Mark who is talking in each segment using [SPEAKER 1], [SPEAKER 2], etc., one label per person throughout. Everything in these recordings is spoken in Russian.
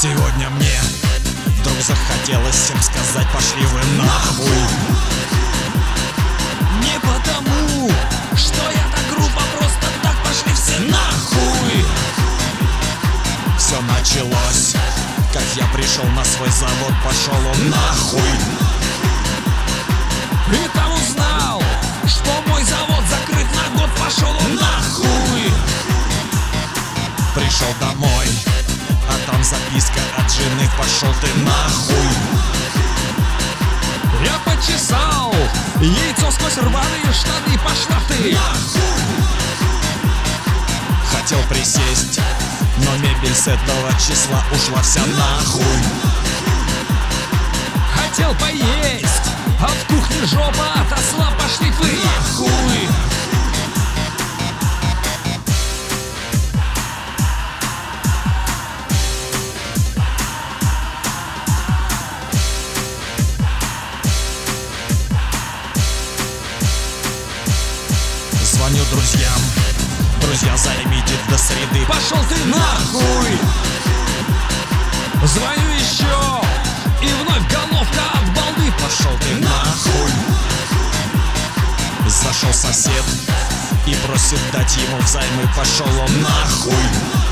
[SPEAKER 1] Сегодня мне вдруг захотелось всем сказать: пошли вы нахуй.
[SPEAKER 2] Не потому, что я так грубо, просто так пошли все нахуй.
[SPEAKER 1] Все началось, как я пришел на свой завод, пошел он нахуй.
[SPEAKER 2] И там узнал, что мой завод закрыт на год, пошел он нахуй.
[SPEAKER 1] Пришел домой, а там записка от жены: пошел ты нахуй.
[SPEAKER 2] Я почесал яйцо сквозь рваные штаны, пошла ты
[SPEAKER 1] нахуй. Хотел присесть, но мебель с этого числа ушла вся нахуй.
[SPEAKER 2] Хотел поесть, а в кухне жопа отросла, пошли вы нахуй.
[SPEAKER 1] Звоню друзьям: друзья, займите до среды,
[SPEAKER 2] пошел ты нахуй. Звоню еще, и вновь головка от балды,
[SPEAKER 1] пошел ты нахуй. Зашел сосед и просит дать ему взаймы, пошел он нахуй.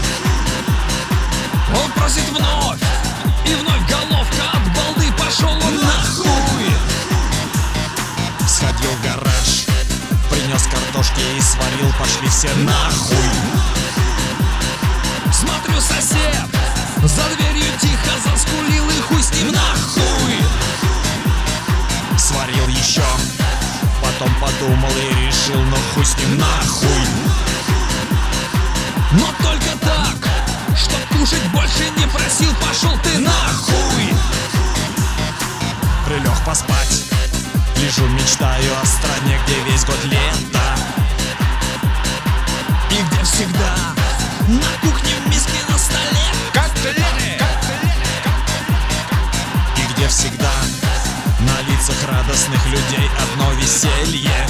[SPEAKER 2] Он просит вновь, и вновь головка от балды, пошел он нахуй.
[SPEAKER 1] Сходил в гараж, принес картошки и сварил, пошли все нахуй.
[SPEAKER 2] Смотрю, сосед за дверью тихо заскулил, и хуй с ним нахуй.
[SPEAKER 1] Сварил еще, потом подумал и решил: ну хуй с ним нахуй.
[SPEAKER 2] Но только так, чтоб кушать больше не просил, пошел ты нахуй.
[SPEAKER 1] Прилег поспать, лежу, мечтаю о стране, где весь год лето,
[SPEAKER 2] и где всегда на кухне в миске на столе котлеты.
[SPEAKER 1] И где всегда на лицах радостных людей одно веселье.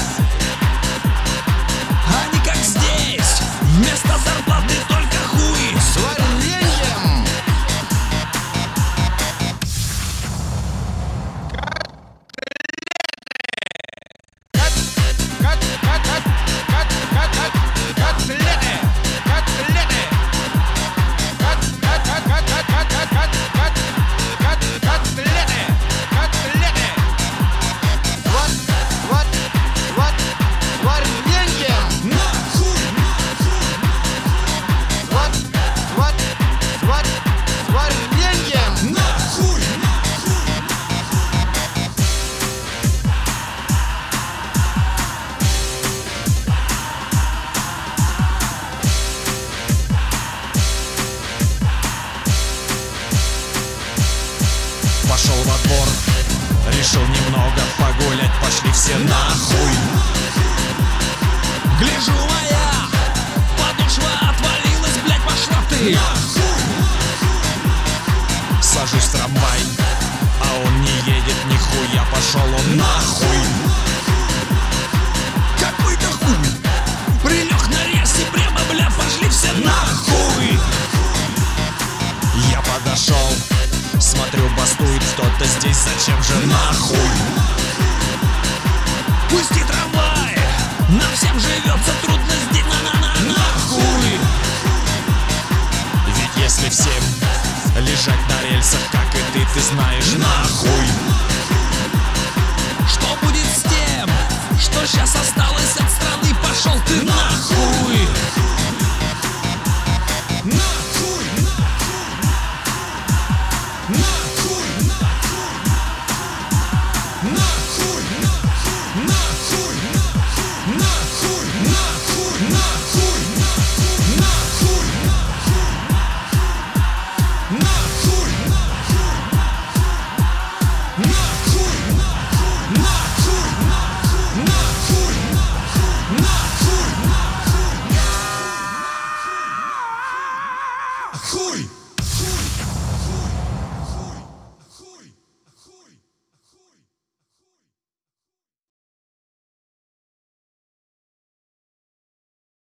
[SPEAKER 2] А не как здесь, вместо зарплаты только хуй с вареньем.
[SPEAKER 1] Пошел во двор, решил немного погулять, пошли все нахуй.
[SPEAKER 2] Гляжу, моя подошва отвалилась, блять, пошла ты
[SPEAKER 1] нахуй. Сажусь в трамвай, а он не едет нихуя, пошел он нахуй.
[SPEAKER 2] Какой-то хуй прилег на рельсы прямо, бля, пошли все нахуй.
[SPEAKER 1] Я подошел, смотрю, бастует кто-то здесь, зачем же нахуй?
[SPEAKER 2] Пусти трамвай, нам всем живется трудно здесь, нахуй.
[SPEAKER 1] Ведь если всем лежать на рельсах, как и ты знаешь, нахуй.
[SPEAKER 2] Что будет с тем, что сейчас осталось от страны, пошел ты нахуй.